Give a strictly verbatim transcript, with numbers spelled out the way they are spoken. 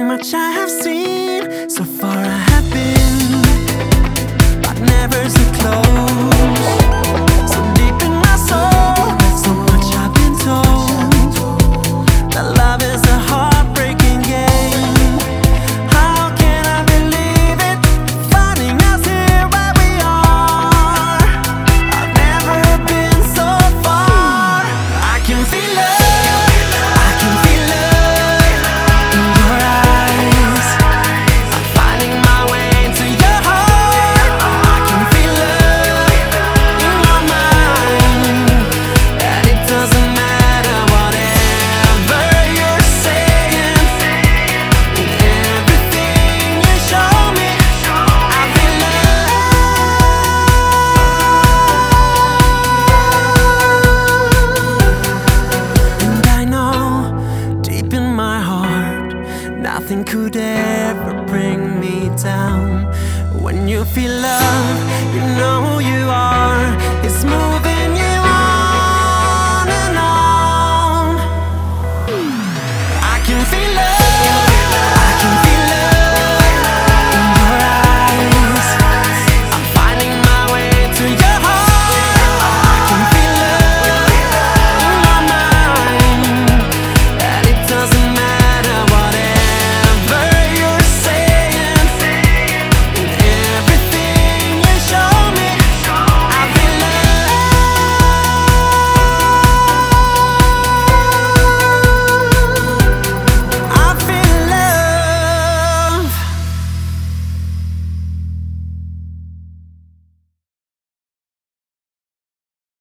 much I have seen. So far I have been, but never so close. So deep in my soul, so much I've been told, that love is a heartbreaking game. How can I believe it, finding us here where we are? I've never been so far. I can feel love, I can feel love in your eyes. I'm finding my way into your heart. I can feel love in your mind, and it doesn't matter whatever you're saying. In everything you show me, I feel love. And I know deep in my heart, nothing could ever bring me down. When you feel love, you know who you are. It's moving